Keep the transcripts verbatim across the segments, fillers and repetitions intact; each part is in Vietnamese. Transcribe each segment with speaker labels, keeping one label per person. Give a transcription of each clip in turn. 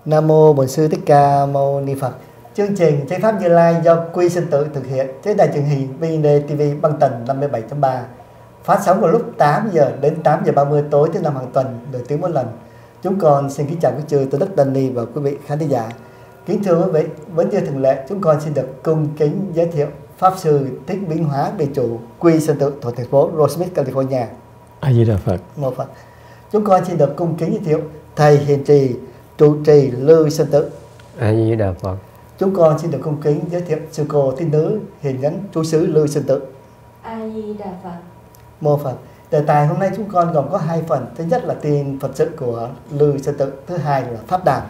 Speaker 1: Nam mô Bổn Sư Thích Ca Mâu Ni Phật. Chương trình Chánh pháp Như Lai do Quy Sinh Tử thực hiện trên đài truyền hình vê en đê ti vi băng tần năm mươi bảy chấm ba, phát sóng vào lúc tám giờ đến tám giờ ba mươi tối thứ năm hàng tuần, nửa tiếng một lần. Chúng con xin kính chào quý chư Tôn Đức Đan Ni và quý vị khán giả. Kính thưa quý vị, vẫn như thường lệ, chúng con xin được cung kính giới thiệu Pháp Sư Thích Vĩnh Hóa, Địa chủ Quy Sinh Tử thuộc thành phố Rosemead, California.
Speaker 2: A Di Đà Phật.
Speaker 1: Mô Phật. Chúng con xin được cung kính giới thiệu thầy hiền trì trụ trì Lưu Sinh Tử.
Speaker 2: A Di Đà Phật.
Speaker 1: Chúng con xin được cung kính giới thiệu sư cô tín nữ hiền nhẫn trú xứ Lưu Sinh Tử.
Speaker 3: A Di Đà Phật.
Speaker 1: Mô Phật. Đề tài hôm nay chúng con gồm có hai phần. Thứ nhất là tin Phật sự của Lưu Sinh Tử, thứ hai là pháp đàn.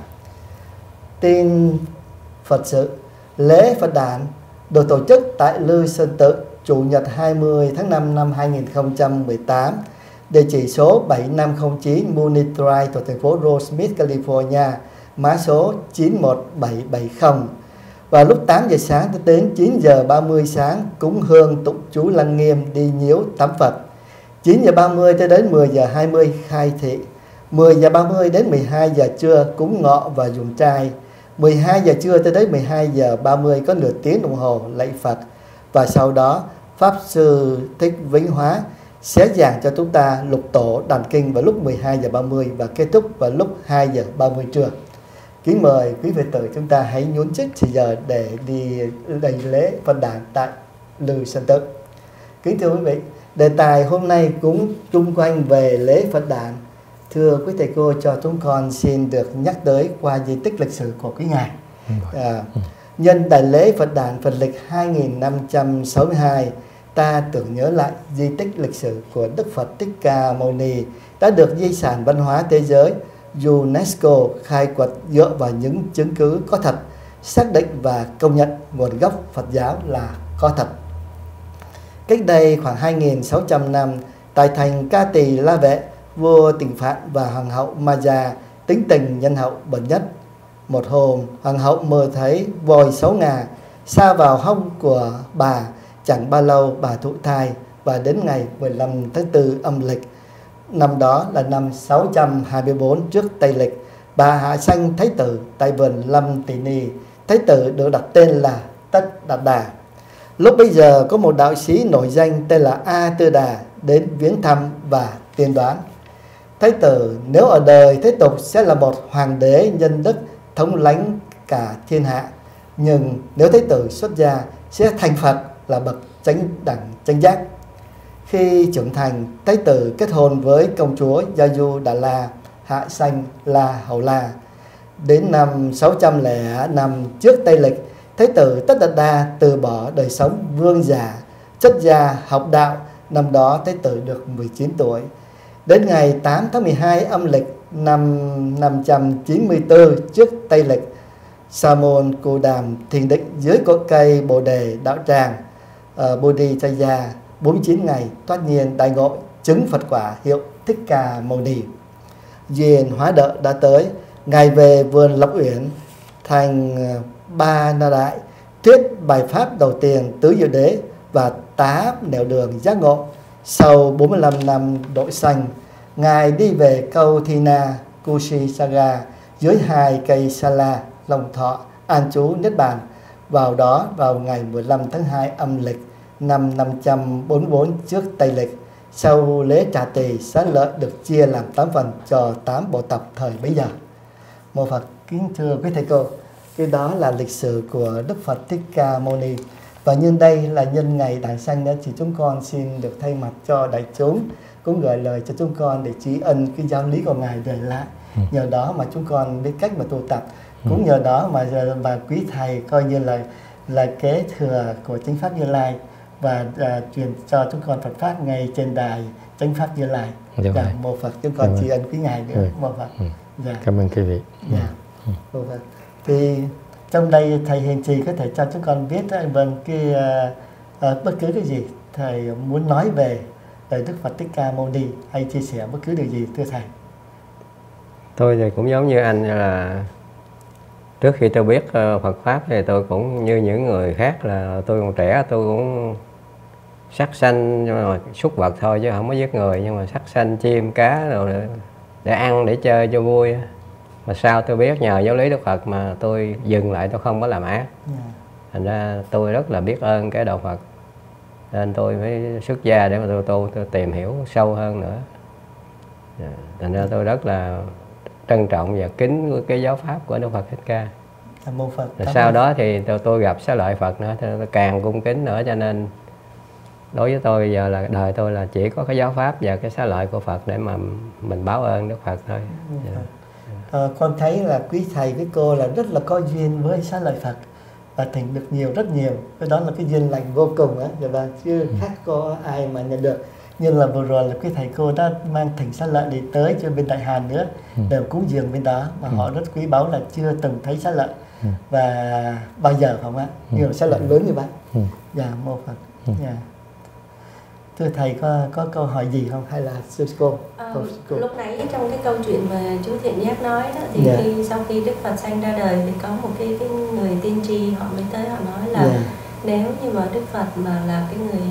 Speaker 1: Tin Phật sự. Lễ Phật đàn được tổ chức tại Lưu Sinh Tử Chủ nhật hai mươi tháng năm năm hai nghìn không trăm mười tám, địa chỉ số bảy năm không chín Muni Drive thuộc thành phố Rosemead, California, mã số chín một bảy bảy không. Vào lúc tám giờ sáng đến chín giờ ba mươi sáng cúng hương tụng chú Lăng Nghiêm đi nhiễu tắm Phật. chín giờ ba mươi tới đến mười giờ hai mươi khai thị. mười giờ ba mươi đến mười hai giờ trưa cúng ngọ và dùng trai. mười hai giờ trưa tới đến mười hai giờ ba mươi có nửa tiếng đồng hồ lạy Phật. Và sau đó Pháp Sư Thích Vĩnh Hóa sẽ giảng cho chúng ta lục tổ đàn kinh vào lúc mười hai giờ ba mươi và kết thúc vào lúc hai giờ ba mươi trưa. Kính mời quý Phật tử chúng ta hãy nhún chức thì giờ để đi đầy lễ Phật đàn tại Lưu Sinh Tử. Kính thưa quý vị, đề tài hôm nay cũng chung quanh về lễ Phật đàn. Thưa quý thầy cô, cho chúng con xin được nhắc tới qua di tích lịch sử của quý ngài. À, nhân đại lễ Phật đàn Phật lịch hai nghìn năm trăm sáu mươi hai, ta tưởng nhớ lại di tích lịch sử của Đức Phật Thích Ca Mâu Ni đã được di sản văn hóa thế giới UNESCO khai quật dựa vào những chứng cứ có thật, xác định và công nhận nguồn gốc Phật giáo là có thật. Cách đây khoảng hai nghìn sáu trăm năm, tại thành Ca Tỳ La Vệ, vua Tịnh Phạn và hoàng hậu Maya tính tình nhân hậu bậc nhất. Một hôm, hoàng hậu mơ thấy voi sáu ngà sa vào hông của bà. Chẳng bao lâu bà thụ thai, và đến ngày mười lăm tháng tư âm lịch, năm đó là năm sáu trăm hai mươi tư trước Tây lịch, bà hạ sanh thái tử tại vườn Lâm Tỳ Ni. Thái tử được đặt tên là Tất Đạt Đà. Lúc bấy giờ có một đạo sĩ nổi danh tên là A Tư Đà đến viếng thăm và tiên đoán: Thái tử nếu ở đời thế tục sẽ là một hoàng đế nhân đức thống lãnh cả thiên hạ, nhưng nếu thái tử xuất gia sẽ thành Phật, là bậc chánh đẳng chánh giác. Khi trưởng thành, thái tử kết hôn với công chúa Gia-du Đà La, hạ sanh La Hầu La. Đến năm sáu trăm lẻ năm trước Tây lịch, thái tử Tất Đạt Đa từ bỏ đời sống vương giả, xuất gia học đạo. Năm đó thái tử được mười chín tuổi. Đến ngày tám tháng mười hai âm lịch năm năm trăm chín mươi tư trước Tây lịch, Sa môn Cù Đàm thiền định dưới cội cây Bồ Đề đạo tràng uh, Bodhicaya bốn mươi chín ngày, thoát nhiên đại ngộ, chứng Phật quả hiệu Thích Ca Mâu Ni. Duyên hóa đợi đã tới, ngài về vườn Lộc Uyển thành Ba Na Đại, thuyết bài pháp đầu tiên tứ diệu đế và tá nẻo đường giác ngộ. Sau bốn mươi lăm năm độ sanh, ngài đi về câu Thi Na Kusisaga dưới hai cây sa la Long Thọ an trú niết bàn. Vào đó vào ngày mười lăm tháng hai âm lịch năm năm trăm bốn mươi tư trước Tây lịch. Sau lễ trà tỳ, xá lợi được chia làm tám phần cho tám bộ tộc thời bấy giờ. Mô Phật. Kính thưa quý thầy cô, cái đó là lịch sử của Đức Phật Thích Ca Mâu Ni. Và nhân đây là nhân ngày đản sanh, thì chúng con xin được thay mặt cho đại chúng cũng gửi lời cho chúng con để tri ân cái giáo lý của ngài để lại. Ừ. Nhờ đó mà chúng con biết cách mà tu tập. Cũng nhờ đó mà mà quý thầy coi như là là kế thừa của Chánh pháp Như Lai và uh, truyền cho chúng con Phật pháp ngay trên đài Chánh pháp Như Lai. Dạ, mô Phật. Chúng con tri ân quý ngài nữa. Ừ. Mô Phật.
Speaker 2: Ừ.
Speaker 1: Dạ.
Speaker 2: Cảm ơn quý vị.
Speaker 1: Dạ. Ừ. Mô Phật. Thì trong đây thầy hiền trì có thể cho chúng con biết vâng cái uh, uh, bất cứ cái gì thầy muốn nói về về Đức Phật Thích Ca Mâu Ni, hay chia sẻ bất cứ điều gì thưa thầy.
Speaker 2: Tôi thì cũng giống như anh, là trước khi tôi biết Phật pháp thì tôi cũng như những người khác, là tôi còn trẻ tôi cũng sát sanh nhưng mà súc vật thôi chứ không có giết người, nhưng mà sát sanh chim cá rồi để ăn để chơi cho vui. mà sau tôi biết nhờ giáo lý Đức Phật mà tôi dừng lại, tôi không có làm ác.
Speaker 1: Yeah.
Speaker 2: Thành ra tôi rất là biết ơn cái đạo Phật, nên tôi mới xuất gia để mà tôi tu, tôi tìm hiểu sâu hơn nữa. Thành ra tôi rất là trân trọng và kính cái giáo pháp của Đức Phật Thích Ca.
Speaker 1: Mô Phật.
Speaker 2: Sau đó thì tôi, tôi gặp Xá Lợi Phật nữa, tôi càng cung kính nữa, cho nên đối với tôi giờ là đời tôi là chỉ có cái giáo pháp và cái Xá Lợi của Phật để mà mình báo ơn Đức Phật thôi. Yeah.
Speaker 1: À, con thấy là quý thầy với cô là rất là có duyên với Xá Lợi Phật và thỉnh được nhiều, rất nhiều. Cái đó là cái duyên lành vô cùng á, dạ vâng, chứ khác có ai mà nhận được. Như là vừa rồi là quý thầy cô đã mang thỉnh Xá Lợi đi tới cho bên Đại Hàn nữa, ừ. đều cúng dường bên đó mà ừ. họ rất quý báu là chưa từng thấy Xá Lợi ừ. và bao giờ không ạ? Ừ. Nhưng mà Xá Lợi lớn như vậy. Ừ. Dạ, mô Phật. Ừ. Dạ. Thưa thầy có có câu hỏi gì không hay là sư cô?
Speaker 3: À, cô. Lúc nãy trong cái câu chuyện mà chú Thiện Giác nói đó thì yeah. khi sau khi Đức Phật sanh ra đời thì có một cái cái người tiên tri họ mới tới họ nói là yeah. nếu như mà Đức Phật mà là cái người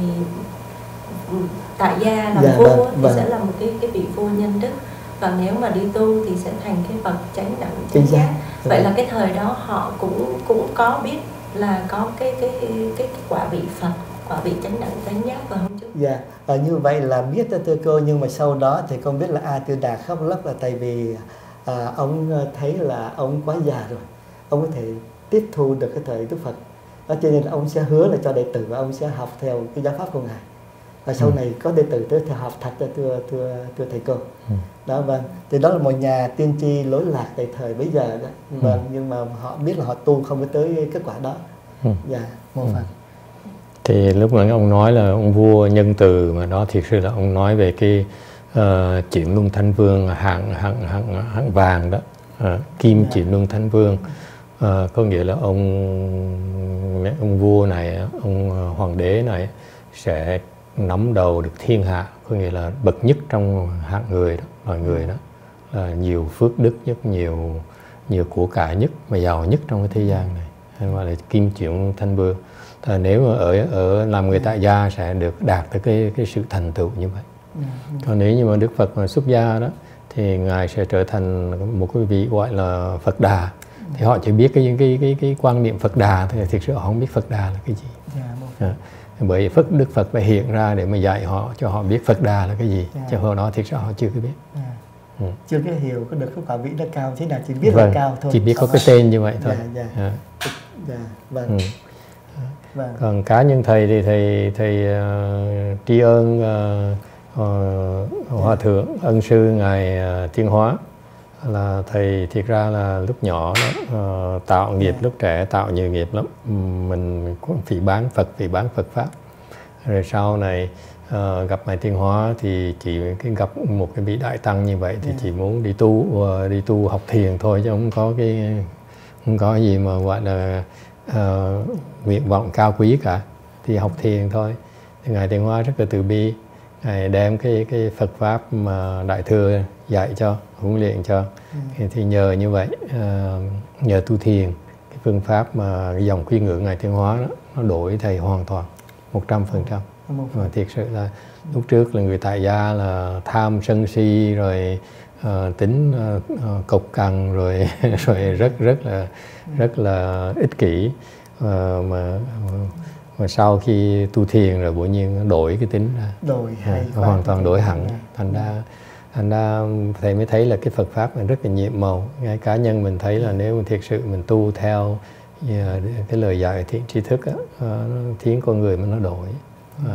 Speaker 3: tại gia làm yeah, vua vâng, thì vâng. sẽ là một cái cái vị vua nhân đức, và nếu mà đi tu thì sẽ thành cái bậc chánh đẳng chánh giác. Vậy yeah. là cái thời đó họ cũng cũng có biết là có cái cái cái, cái quả vị Phật, quả vị chánh đẳng chánh giác phải không chú?
Speaker 1: Dạ, yeah. Như vậy là biết đó thưa cô, nhưng mà sau đó thì con biết là A Tư Đà khóc lóc là tại vì à, ông thấy là ông quá già rồi, ông có thể tiếp thu được cái thời Đức Phật, đó, cho nên ông sẽ hứa là cho đệ tử và ông sẽ học theo cái giáo pháp của ngài. Và sau ừ. này có đệ tử tới theo học thật ra thưa thưa thưa thầy cô. Ừ. Đó vâng. Thì đó là một nhà tiên tri lỗi lạc tại thời bấy giờ đó. Vâng, ừ. nhưng mà họ biết là họ tu không có tới kết quả đó. Ừ. Dạ, mô Phật.
Speaker 4: Thì lúc nãy ông nói là ông vua nhân từ, mà đó thực sự là ông nói về cái uh, Chuyển Luân Thanh Vương hạng hạng hạng hạng vàng đó, uh, kim yeah. Chuyển Luân Thanh Vương, uh, có nghĩa là ông ông vua này, ông hoàng đế này sẽ nắm đầu được thiên hạ, có nghĩa là bậc nhất trong hạng người đó, loài người đó, là nhiều phước đức nhất, nhiều nhiều của cải nhất, mà giàu nhất trong cái thế gian này, hay gọi là kim Chuyển Thanh Vương. Thì nếu mà ở ở làm người tại gia sẽ được đạt tới cái cái sự thành tựu như vậy. Còn nếu như mà Đức Phật mà xuất gia đó thì ngài sẽ trở thành một cái vị gọi là Phật Đà. Thì họ chỉ biết cái cái cái cái quan niệm Phật Đà thì thực sự họ không biết Phật Đà là cái gì. À, bởi Phật Đức Phật phải hiện ra để mà dạy họ, cho họ biết Phật Đà là cái gì. Yeah. Chứ hồi đó thực sự họ chưa có biết. Yeah.
Speaker 1: Ừ. Chưa có hiểu có được cái quả vị nó cao thế nào, chỉ biết
Speaker 4: vâng,
Speaker 1: là cao thôi.
Speaker 4: Chỉ biết có cái tên như vậy thôi.
Speaker 1: Dạ, dạ. Dạ, vâng. Ừ.
Speaker 4: Vâng. Còn cá nhân thầy thì thầy thầy uh, tri ân uh, uh, Hòa Thượng Ân Sư ngài uh, Thiên Hóa, là thầy thiệt ra là lúc nhỏ đó, uh, tạo nghiệp yeah. lúc trẻ tạo nhiều nghiệp lắm, mình cũng phỉ báng Phật, phỉ báng Phật pháp. Rồi sau này uh, gặp ngài Thiên Hóa thì chỉ cái gặp một cái vị đại tăng như vậy thì yeah. chỉ muốn đi tu uh, đi tu học thiền thôi, chứ không có cái không có gì mà gọi là uh, nguyện vọng cao quý cả, thì học thiền thôi. Thì ngài Thiên Hóa rất là từ bi, ngài đem cái cái Phật pháp mà Đại Thừa dạy cho, huấn luyện cho. Ừ. Thì nhờ như vậy, uh, nhờ tu thiền, cái phương pháp mà cái dòng khuyên ngữ ngài Thiên Hóa đó, nó đổi thầy hoàn toàn một trăm phần trăm. Mà thiệt sự là lúc trước là người tại gia là tham sân si rồi uh, tính uh, uh, cộc cằn rồi rồi rất rất là rất là ích kỷ, uh, mà mà sau khi tu thiền rồi bỗng nhiên đổi cái tính ra,
Speaker 1: đổi hay
Speaker 4: uh, hoàn toàn đổi hẳn. Thành ra thành ra thầy mới thấy là cái Phật pháp này rất là nhiệm màu. Ngay cá nhân mình thấy là nếu mình thiệt sự mình tu theo yeah, cái lời dạy thiện tri thức á, uh, nó khiến con người mà nó đổi. Uh,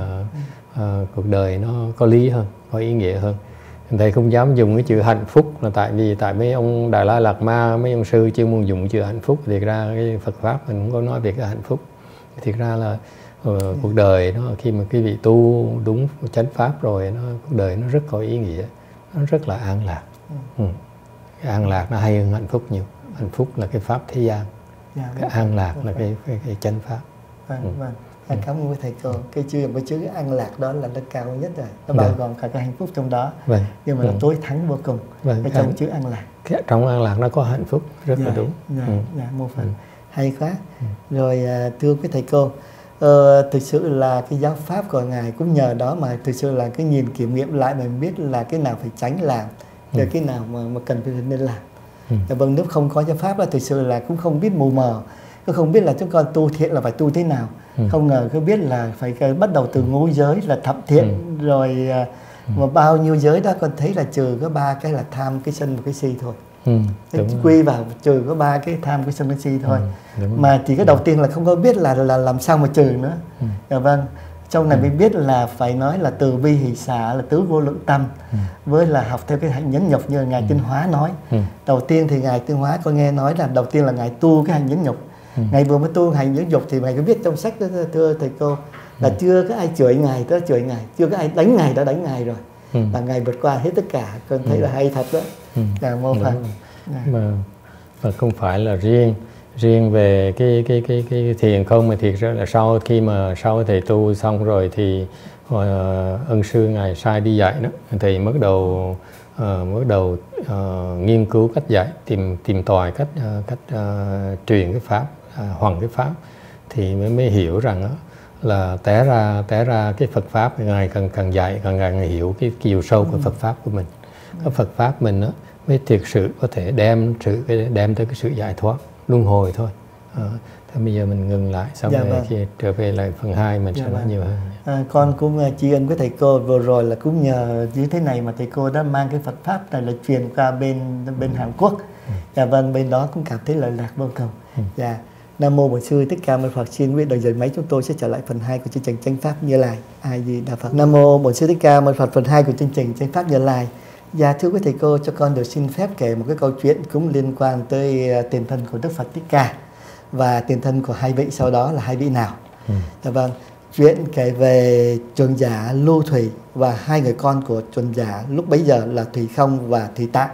Speaker 4: uh, cuộc đời nó có lý hơn, có ý nghĩa hơn. Thầy không dám dùng cái chữ hạnh phúc là tại vì tại mấy ông Đại La Lạt Ma, mấy ông sư chưa muốn dùng chữ hạnh phúc. Thiệt ra cái Phật pháp mình không có nói về cái hạnh phúc. Thiệt ra là uh, cuộc đời nó khi mà cái vị tu đúng chánh pháp rồi, nó cuộc đời nó rất có ý nghĩa, nó rất là an lạc. Ừ. Cái an lạc nó hay hơn hạnh phúc nhiều. Hạnh phúc là cái pháp thế gian, cái an lạc là cái cái, cái chánh pháp.
Speaker 1: Vâng, ừ. vâng. Anh cảm ơn thầy cô. Cái chữ cái chữ an lạc đó là nó cao nhất rồi, nó bao gồm cả cái hạnh phúc trong đó. Vâng. Nhưng mà vâng. nó tối thắng vô cùng. Vâng. Cái trong chữ an lạc.
Speaker 4: Cái trong an lạc nó có hạnh phúc rất dạ, là đúng.
Speaker 1: Dạ, ừ. dạ, mô Phật. Ừ. Hay quá. Ừ. Rồi thưa quý thầy cô, ờ, thực sự là cái giáo pháp của ngài cũng nhờ đó mà thực sự là cái nhìn kiểm nghiệm lại mình biết là cái nào phải tránh làm, rồi ừ. cái nào mà mà cần phải nên làm. Ừ. Dạ vâng, nếu không có giáo pháp là thực sự là cũng không biết mù mờ, cũng không biết là chúng con tu thiện là phải tu thế nào. Ừ. Không ngờ cứ biết là phải bắt đầu từ ngũ giới là thập thiện, ừ. rồi ừ. mà bao nhiêu giới đó con thấy là trừ có ba cái là tham, cái sân và cái si thôi. Ừ, quy vào trừ có ba cái tham, cái sân, cái si thôi. Ừ, mà chỉ có đầu tiên là không có biết là là làm sao mà trừ nữa. Ừ. Dạ vâng. Trong này ừ. mình biết là phải nói là từ bi hỷ xả là tứ vô lượng tâm, ừ. với là học theo cái hạnh nhẫn nhục như ngài ừ. Tinh Hóa nói. Ừ. Đầu tiên thì ngài Tinh Hóa con nghe nói là đầu tiên là ngài tu cái hạnh nhẫn nhục. Ừ. Ngài vừa mới tu hạnh nhẫn nhục thì ngài có viết trong sách đó, thưa thầy cô, là ừ. chưa có ai chửi ngài đã chửi ngài, chưa có ai đánh ngài đã đánh ngài rồi. Ừ. Và ngài vượt qua hết tất cả. Con thấy ừ. là hay thật đó. Ừ. Là mô Phật.
Speaker 4: Mà, mà không phải là riêng riêng về cái cái cái cái thiền không, mà thiệt ra là sau khi mà sau thầy tu xong rồi thì uh, ân sư ngài sai đi dạy đó, thầy bắt đầu uh, bắt đầu uh, nghiên cứu cách dạy, tìm tìm tòi cách uh, cách uh, truyền cái pháp, uh, hoằng cái pháp, thì mới mới hiểu rằng đó, là té ra té ra cái Phật pháp ngài càng càng dạy càng càng hiểu cái chiều sâu của Phật pháp của mình. Cái Phật pháp mình đó mới thực sự có thể đem sự đem tới cái sự giải thoát luân hồi thôi. À, thế bây giờ mình ngừng lại, xong dạ rồi vâng. khi trở về lại phần hai mình dạ sẽ nói vâng. nhiều hơn.
Speaker 1: À, con cũng uh, tri ân với thầy cô vừa rồi là cũng nhờ như thế này mà thầy cô đã mang cái Phật pháp này là truyền qua bên bên Hàn Quốc. Ừ. Dạ vâng, bên đó cũng cảm thấy lợi lạc vô cùng. Ừ. Dạ. Nam mô Bổn Sư Thích Ca Mâu Ni Phật. Xin quý đồng giới mấy chúng tôi sẽ trở lại phần hai của chương trình Chánh Pháp Như Lai. A Di Đà Phật. Nam mô Bổn Sư Thích Ca Mâu Ni Phật. Phần hai của chương trình Chánh Pháp Như Lai. Dạ thưa quý thầy cô, cho con được xin phép kể một cái câu chuyện cũng liên quan tới tiền thân của Đức Phật Thích Ca và tiền thân của hai vị sau đó là hai vị nào. Ừ. Dạ vâng, chuyện kể về Trưởng giả Lưu Thủy và hai người con của Trưởng giả lúc bấy giờ là Thủy Không và Thủy Tạng.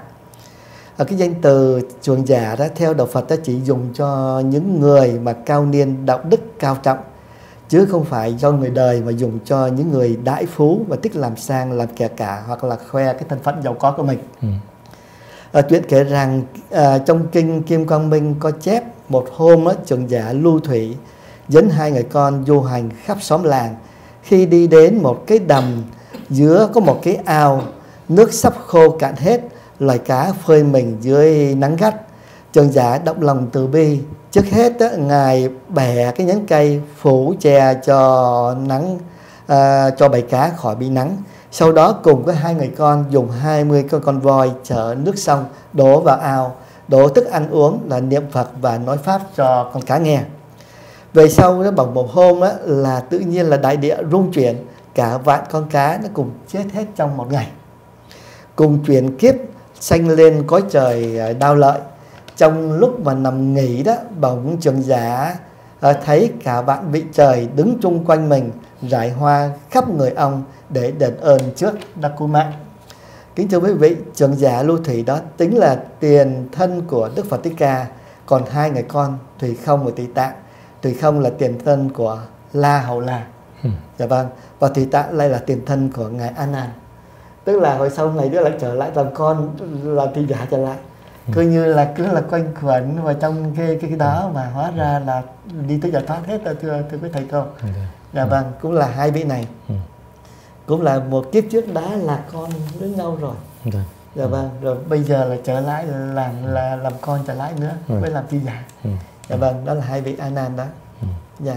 Speaker 1: Ở cái danh từ Trưởng giả đó theo đạo Phật đó chỉ dùng cho những người mà cao niên đạo đức cao trọng, chứ không phải do người đời mà dùng cho những người đại phú và thích làm sang làm kẻ cả hoặc là khoe cái thân phận giàu có của mình. Ừ. À, chuyện kể rằng à, trong kinh Kim Quang Minh có chép một hôm đó, Trưởng giả Lưu Thủy dẫn hai người con du hành khắp xóm làng. Khi đi đến một cái đầm giữa có một cái ao, nước sắp khô cạn hết, loài cá phơi mình dưới nắng gắt. Trưởng giả động lòng từ bi, trước hết đó, ngài bẻ cái nhánh cây phủ che cho nắng à, cho bầy cá khỏi bị nắng. Sau đó cùng với hai người con dùng hai mươi con con voi chở nước sông đổ vào ao, đổ thức ăn uống là niệm Phật và nói pháp cho con cá nghe. Về sau đó bằng một hôm đó, là tự nhiên là đại địa rung chuyển, cả vạn con cá nó cùng chết hết trong một ngày. Cùng chuyển kiếp sanh lên cõi trời Đao Lợi. Trong lúc mà nằm nghỉ đó, bỗng Trưởng giả à, thấy cả vạn vị trời đứng chung quanh mình, rải hoa khắp người ông để đền ơn trước Đắc Cú Mạng. Kính thưa quý vị, Trưởng giả Lưu Thủy đó tính là tiền thân của Đức Phật Thích Ca, còn hai người con Thủy Không và Thủy Tạng. Thủy Không là tiền thân của La Hầu La. Ừ. Dạ vâng. Và Thủy Tạng lại là tiền thân của ngài A Nan. Tức là hồi sau này đứa lại trở lại làm con, làm thị giả trở lại. Ừ. Cứ như là cứ là quanh quẩn vào trong cái cái, cái đó mà hóa ra là đi tới giải thoát hết rồi, thưa thưa quý thầy cô. Ừ. Dạ vâng, cũng là hai vị này. Ừ. Cũng là một kiếp trước đã là con với nhau rồi. Ừ. Dạ vâng, rồi bây giờ là trở lại làm là làm con trở lại nữa, ừ. với làm thị giả. Ừ. Dạ vâng, đó là hai vị A Nan đó. Ừ. Dạ.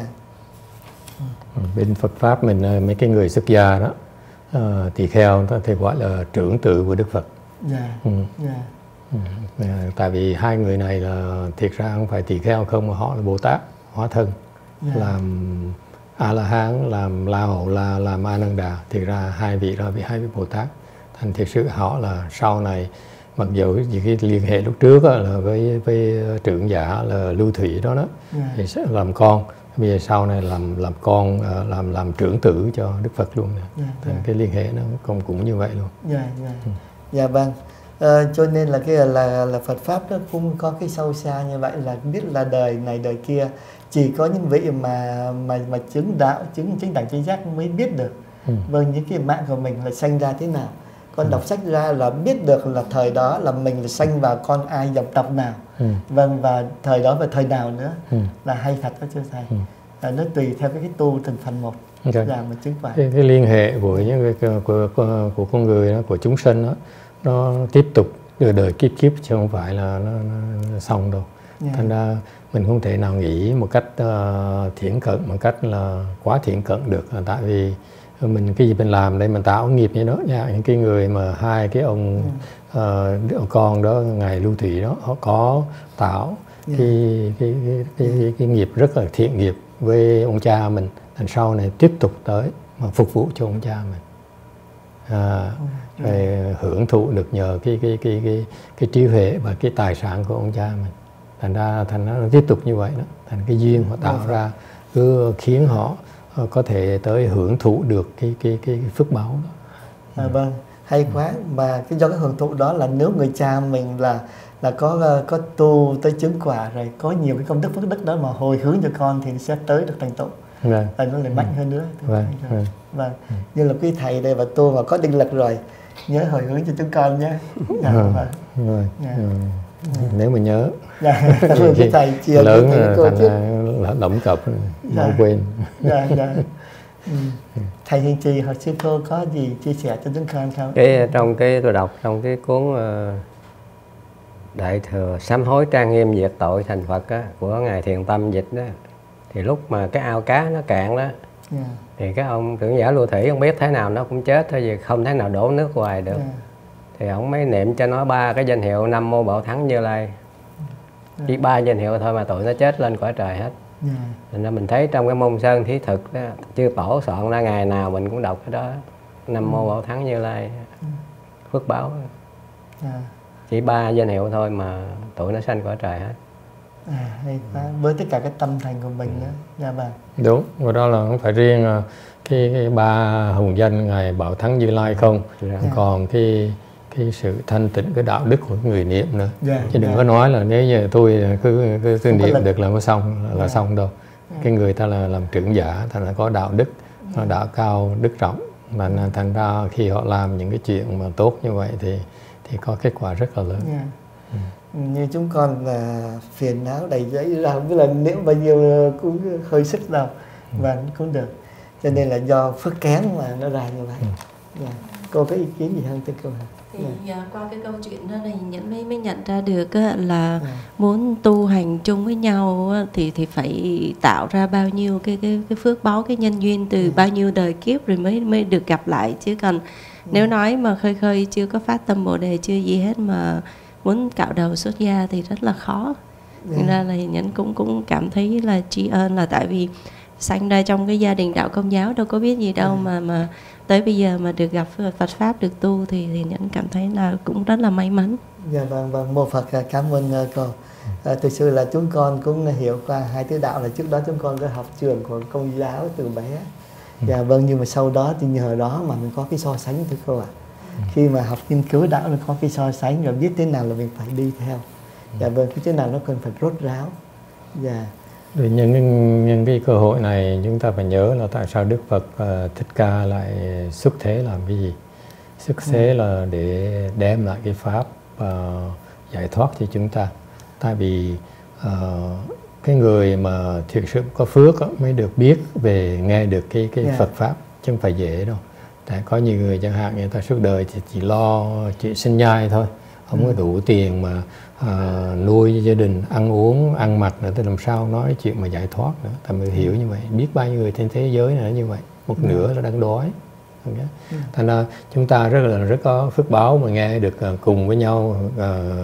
Speaker 4: Ừ. Bên Phật pháp mình mấy cái người xuất gia đó, uh, tỳ kheo thì gọi là trưởng tử của Đức Phật. Dạ. Ừ. Dạ. Ừ. Tại vì hai người này là thiệt ra không phải tỳ kheo không, mà họ là Bồ Tát hóa thân. Yeah. Làm A La Hán, làm La Hầu La, làm A Nan Đà. Thiệt ra hai vị đó bị hai vị Bồ Tát. Thành thiệt sự họ là sau này, mặc dù những cái liên hệ lúc trước đó, là với với trưởng giả là Lưu Thủy đó đó, yeah. thì sẽ làm con. Bây giờ sau này làm làm con, làm làm trưởng tử cho Đức Phật luôn. Yeah, yeah. Cái liên hệ nó cũng cũng như vậy luôn.
Speaker 1: Dạ yeah, yeah. ừ. yeah, vâng. À, cho nên là cái là là Phật pháp nó cũng có cái sâu xa như vậy, là biết là đời này đời kia chỉ có những vị mà mà mà chứng đạo, chứng chính đẳng chánh giác mới biết được. Ừ. Vâng, những cái mạng của mình là sanh ra thế nào. Con ừ. đọc sách ra là biết được là thời đó là mình là sanh vào con ai, dòng tộc nào. Ừ. Vâng, và thời đó và thời nào nữa. Ừ. Là hay thật đó chưa thầy. Ừ. À, nó tùy theo cái, cái tu từng phần một. Okay. Là mà chứng phải.
Speaker 4: Cái, cái liên hệ của những cái của, của, của con người đó, của chúng sinh đó, nó tiếp tục đời đời kiếp kiếp chứ không phải là nó, nó, nó xong đâu. Yeah. Thành ra mình không thể nào nghĩ một cách uh, thiển cận, một cách là quá thiển cận được. Tại vì mình cái gì mình làm đây mình tạo nghiệp như đó nha. Những cái người mà hai cái ông uh, con đó, ngài Lưu Thủy đó, họ có tạo yeah. cái, cái, cái, cái, cái, cái nghiệp rất là thiện nghiệp với ông cha mình, thành sau này tiếp tục tới mà phục vụ cho ông cha mình. À, rồi hưởng thụ được nhờ cái cái cái cái cái trí huệ và cái tài sản của ông cha mình. Thành ra thành nó tiếp tục như vậy đó, thành cái duyên họ tạo ra cứ khiến họ có thể tới hưởng thụ được cái cái cái, cái phước báo đó.
Speaker 1: À, vâng, hay quá. Mà cái do cái hưởng thụ đó là nếu người cha mình là là có có tu tới chứng quả rồi, có nhiều cái công đức phước đức đó mà hồi hướng cho con thì sẽ tới được thành tựu. Vâng. Và nó lại mạnh hơn nữa.
Speaker 4: Vâng. Vâng.
Speaker 1: Vâng. Như là quý thầy đây và tu mà có định lực rồi, nhớ hồi hướng cho chúng con nhé. Dạ, vâng. Vâng.
Speaker 4: Vâng. Dạ. Ừ. Nếu mà nhớ.
Speaker 1: Dạ. Cái thầy chia
Speaker 4: lớn là thành là đóng cập dạ. Mau quên.
Speaker 1: Dạ, dạ. Ừ. Thầy Hiền Trì hoặc sư cô có gì chia sẻ cho chúng con không?
Speaker 2: Cái trong cái tôi đọc trong cái cuốn uh, Đại thừa sám hối trang nghiêm diệt tội thành Phật á, của ngài Thiền Tâm dịch đó, thì lúc mà cái ao cá nó cạn đó yeah. thì cái ông trưởng giả Lưu Thủy không biết thế nào nó cũng chết thôi, vì không thể nào đổ nước ngoài được. Yeah. Thì ông mới niệm cho nó ba cái danh hiệu Nam Mô Bảo Thắng Như Lai. Yeah. Chỉ ba danh hiệu thôi mà tụi nó chết lên cõi trời hết. Yeah. Nên là mình thấy trong cái môn sơn thí thực đó, chư tổ soạn ra ngày nào mình cũng đọc cái đó, Nam Mô Bảo Thắng Như Lai, phước báo. Yeah. Chỉ ba danh hiệu thôi mà tụi nó sanh cõi trời hết.
Speaker 1: À, hay quá. Với tất cả cái tâm thành của mình nữa. Dạ vâng.
Speaker 4: Đúng, và đó là không phải riêng cái, cái ba hùng danh ngài Bảo Thắng Như Lai không, yeah. còn cái cái sự thanh tịnh, cái đạo đức của người niệm nữa. Yeah. Chứ đừng yeah. có nói là nếu như tôi cứ cứ, cứ niệm được là có xong là, là yeah. xong đâu. Yeah. Cái người ta là làm trưởng giả, ta là có đạo đức, yeah. đạo cao đức trọng, mà yeah. thành ra khi họ làm những cái chuyện mà tốt như vậy thì thì có kết quả rất là lớn. Yeah.
Speaker 1: Ừ. Như chúng con là phiền não đầy giấy ra không biết là nếu bao nhiêu cũng hơi sức đâu ừ. và cũng được, cho nên là do phước kém mà nó ra như vậy. Ừ. Yeah. Cô có ý kiến gì hơn tới cô hả?
Speaker 3: Thì yeah. qua cái câu chuyện đó thì nhận mới mới nhận ra được là yeah. muốn tu hành chung với nhau thì thì phải tạo ra bao nhiêu cái cái cái phước báu, cái nhân duyên từ yeah. bao nhiêu đời kiếp rồi mới mới được gặp lại, chứ còn yeah. nếu nói mà khơi khơi chưa có phát tâm Bồ đề chưa gì hết mà muốn cạo đầu xuất gia thì rất là khó. Nên yeah. ra là Nhẫn cũng cũng cảm thấy là tri ân, là tại vì sanh ra trong cái gia đình đạo Công giáo đâu có biết gì đâu yeah. mà mà tới bây giờ mà được gặp Phật pháp được tu thì, thì Nhẫn cảm thấy là cũng rất là may mắn.
Speaker 1: Dạ vâng vâng, mô Phật cảm ơn cô. À, thực sự là chúng con cũng hiểu qua hai thứ đạo, là trước đó chúng con có học trường của Công giáo từ bé. Dạ vâng, nhưng mà sau đó thì nhờ đó mà mình có cái so sánh thưa cô ạ. À. Khi mà học nghiên cứu đạo nó có cái so sánh rồi biết thế nào là mình phải đi theo. Dạ vâng, cái thế nào nó cần phải rốt ráo. Dạ.
Speaker 4: Để nhân, nhân cái cơ hội này chúng ta phải nhớ là tại sao Đức Phật uh, Thích Ca lại xuất thế làm cái gì. Xuất thế ừ. là để đem lại cái pháp uh, giải thoát cho chúng ta. Tại vì uh, cái người mà thực sự có phước đó, mới được biết về nghe được cái, cái yeah. Phật pháp, chứ không phải dễ đâu. Tại có nhiều người chẳng hạn người ta suốt đời thì chỉ lo chuyện sinh nhai thôi, không ừ. có đủ tiền mà à, nuôi gia đình, ăn uống, ăn mặc nữa, thì làm sao nói chuyện mà giải thoát nữa. Ta mới hiểu như vậy, biết bao nhiêu người trên thế giới này như vậy, một ừ. nửa là đang đói. Okay. Ừ. Thành ra chúng ta rất là rất có phước báo mà nghe được uh, cùng với nhau, uh,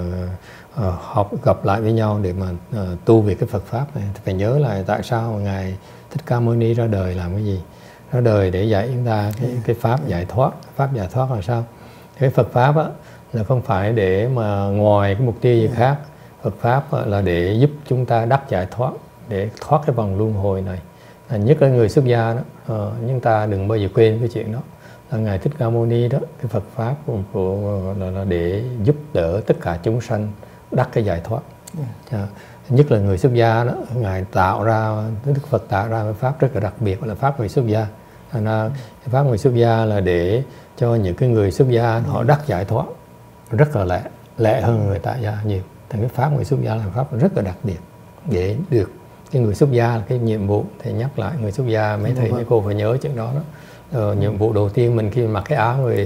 Speaker 4: uh, học gặp lại với nhau để mà uh, tu về cái Phật pháp này. Thì phải nhớ là tại sao ngài Thích Ca Mâu Ni ra đời làm cái gì. Ra đời để dạy chúng ta cái, cái pháp giải thoát. Pháp giải thoát là sao? Cái Phật pháp á, là không phải để mà ngoài cái mục tiêu gì khác. Phật pháp á, là để giúp chúng ta đắc giải thoát, để thoát cái vòng luân hồi này. À, nhất là người xuất gia đó, à, chúng ta đừng bao giờ quên cái chuyện đó. Là ngài Thích Ca Mâu Ni đó, cái Phật pháp của, của là, là để giúp đỡ tất cả chúng sanh đắc cái giải thoát. À, nhất là người xuất gia đó, ngài tạo ra, Đức Phật tạo ra cái pháp rất là đặc biệt, là pháp người xuất gia. Thành ra cái pháp người xuất gia là để cho những cái người xuất gia họ đắc giải thoát rất là lẹ, lẹ hơn người tại gia nhiều. Thành cái pháp người xuất gia là pháp rất là đặc biệt để được cái người xuất gia là cái nhiệm vụ. Thì nhắc lại người xuất gia mấy thầy mấy cô phải nhớ chuyện đó đó, Ờ, nhiệm vụ đầu tiên mình khi mặc cái áo người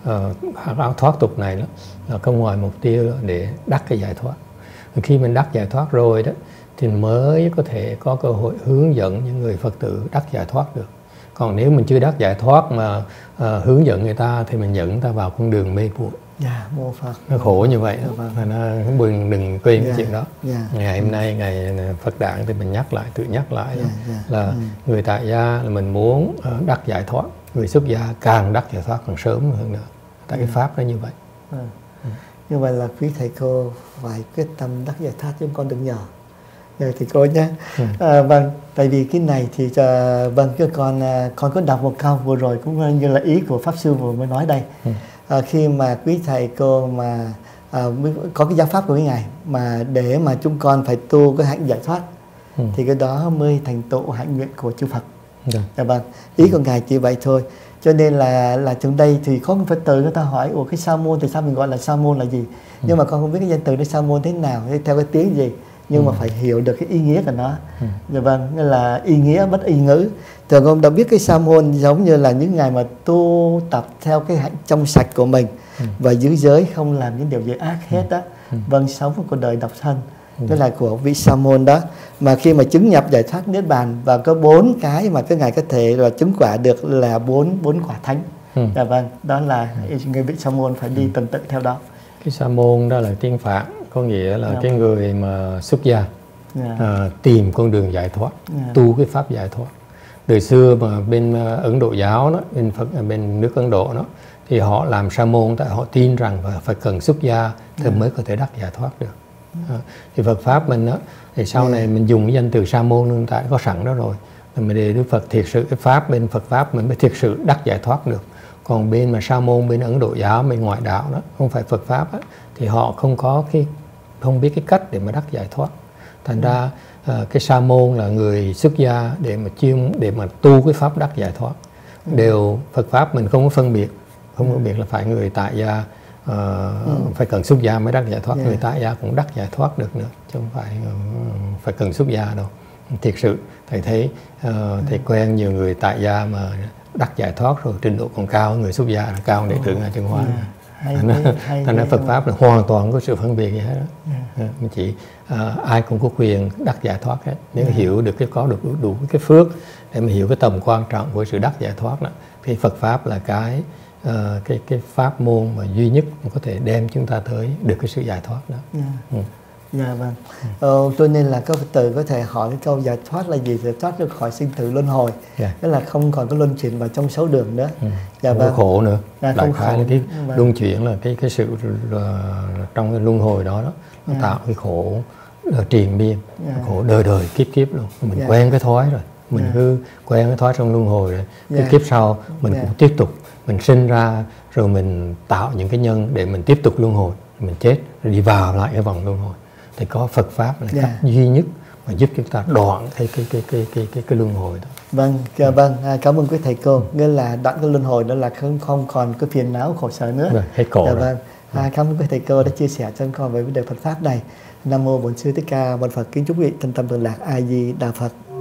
Speaker 4: uh, áo thoát tục này đó là không ngoài mục tiêu để đắc cái giải thoát. Khi mình đắc giải thoát rồi đó thì mới có thể có cơ hội hướng dẫn những người Phật tử đắc giải thoát được. Còn nếu mình chưa đắc giải thoát mà uh, hướng dẫn người ta thì mình dẫn người ta vào con đường mê muội.
Speaker 1: Dạ, mô Phật.
Speaker 4: Nó khổ như vậy đó.
Speaker 1: Dạ, vâng.
Speaker 4: Và nó không đừng, đừng quên
Speaker 1: dạ,
Speaker 4: cái chuyện đó.
Speaker 1: Dạ.
Speaker 4: Ngày hôm nay ngày Phật đản thì mình nhắc lại, tự nhắc lại
Speaker 1: dạ, dạ.
Speaker 4: là ừ. người tại gia là mình muốn đắc giải thoát, người xuất gia càng đắc giải thoát càng sớm hơn nữa. Tại dạ. cái pháp nó như vậy.
Speaker 1: Ừ. Ừ. Như vậy là quý thầy cô phải quyết tâm đắc giải thoát chứ con đừng nhỏ. Rồi thì cô nhé. Ừ. À, vâng, tại vì cái này thì uh, vâng cái con uh, con có đọc một câu vừa rồi cũng như là ý của pháp sư vừa mới nói đây. Ừ. À, khi mà quý thầy cô mà à, có cái giáo pháp của cái ngài mà để mà chúng con phải tu cái hạnh giải thoát ừ. thì cái đó mới thành tựu hạnh nguyện của chư Phật. Ừ. Dạ vâng, ý của ngài chỉ vậy thôi. Cho nên là là trong đây thì có một Phật tử người ta hỏi ủa cái sa môn thì sao mình gọi là sa môn là gì? Ừ. Nhưng mà con không biết cái danh từ đó sa môn thế nào, theo cái tiếng gì, nhưng ừ. mà phải hiểu được cái ý nghĩa của nó. Ừ. Dạ vâng, nghĩa là ý nghĩa bất y ngữ. Thường ông đã biết cái sa môn giống như là những ngày mà tu tập theo cái hạnh trong sạch của mình ừ. và giữ giới không làm những điều gì ác hết đó. Ừ. Vâng, sống một cuộc đời độc thân. Ừ. Đó là của vị sa môn đó. Mà khi mà chứng nhập giải thoát niết bàn và có bốn cái mà cái ngài có thể là chứng quả được là bốn bốn quả thánh. Ừ. Dạ vâng, đó là người vị sa môn phải đi tuần tự theo đó.
Speaker 4: Cái sa môn đó là tiếng Phạn, có nghĩa là yeah. cái người mà xuất gia yeah. à, tìm con đường giải thoát, yeah. tu cái pháp giải thoát. Đời xưa mà bên Ấn Độ giáo đó, bên Phật, bên nước Ấn Độ đó thì họ làm sa môn tại họ tin rằng phải cần xuất gia thì yeah. mới có thể đắc giải thoát được. À, thì Phật pháp mình đó thì sau yeah. này mình dùng cái danh từ sa môn hiện tại có sẵn đó rồi. Mình để Đức Phật thiệt sự cái pháp bên Phật pháp mình mới thiệt sự đắc giải thoát được. Còn bên mà sa môn bên Ấn Độ giáo bên ngoại đạo đó không phải Phật pháp á, thì họ không có cái không biết cái cách để mà đắc giải thoát. Thành ừ. ra uh, cái sa môn là người xuất gia để mà chuyên để mà tu cái pháp đắc giải thoát. Ừ. Đều Phật pháp mình không có phân biệt, không có phân biệt là phải người tại gia uh, ừ. phải cần xuất gia mới đắc giải thoát, yeah. người tại gia cũng đắc giải thoát được nữa, chứ không phải uh, phải cần xuất gia đâu. Thiệt sự thầy thấy uh, thầy ừ. quen nhiều người tại gia mà đắc giải thoát rồi trình độ còn cao, người xuất gia là cao đệ tử Ngài Chân Hóa. Thành ra Phật pháp là hoàn toàn có sự phân biệt gì hết đó. Yeah. À, chỉ à, ai cũng có quyền đắc giải thoát hết. Nếu yeah. hiểu được cái có được đủ, đủ cái phước để mà hiểu cái tầm quan trọng của sự đắc giải thoát đó, thì Phật pháp là cái uh, cái cái pháp môn mà duy nhất mà có thể đem chúng ta tới được cái sự giải thoát đó. Yeah. Ừ.
Speaker 1: Dạ vâng. Ờ, cho nên là các Phật tử có thể hỏi cái câu giải thoát là gì, giải thoát được khỏi sinh tử luân hồi. Yeah. Tức là không còn có luân chuyển vào trong sáu đường nữa. Ừ. Dạ
Speaker 4: không
Speaker 1: vâng.
Speaker 4: có khổ nữa.
Speaker 1: Dạ,
Speaker 4: đại khái là cái
Speaker 1: vâng.
Speaker 4: luân chuyển là cái cái sự uh, trong cái luân hồi đó, đó nó yeah. tạo cái khổ uh, triền miên, yeah. khổ đời đời kiếp kiếp luôn. Mình yeah. quen cái thói rồi, mình yeah. cứ quen cái thói trong luân hồi rồi. Cái yeah. kiếp sau mình yeah. cũng tiếp tục, mình sinh ra rồi mình tạo những cái nhân để mình tiếp tục luân hồi, mình chết rồi đi vào lại cái vòng luân hồi. Thì có Phật pháp là yeah. cách duy nhất mà giúp chúng ta đoạn cái cái cái cái cái cái, cái luân hồi đó.
Speaker 1: Vâng, ừ. vâng, à, cảm ơn quý thầy cô. Nghĩa là đoạn cái luân hồi đó là không không còn cái phiền não khổ sở nữa.
Speaker 4: Vâng, hết khổ
Speaker 1: dạ,
Speaker 4: rồi.
Speaker 1: Vâng. À, cảm ơn quý thầy cô đã chia sẻ cho con về vấn đề Phật pháp này. Nam mô Bổn Sư Thích Ca Mâu Ni Phật. Kính chúc quý vị thân tâm thường lạc. A Di Đà Phật.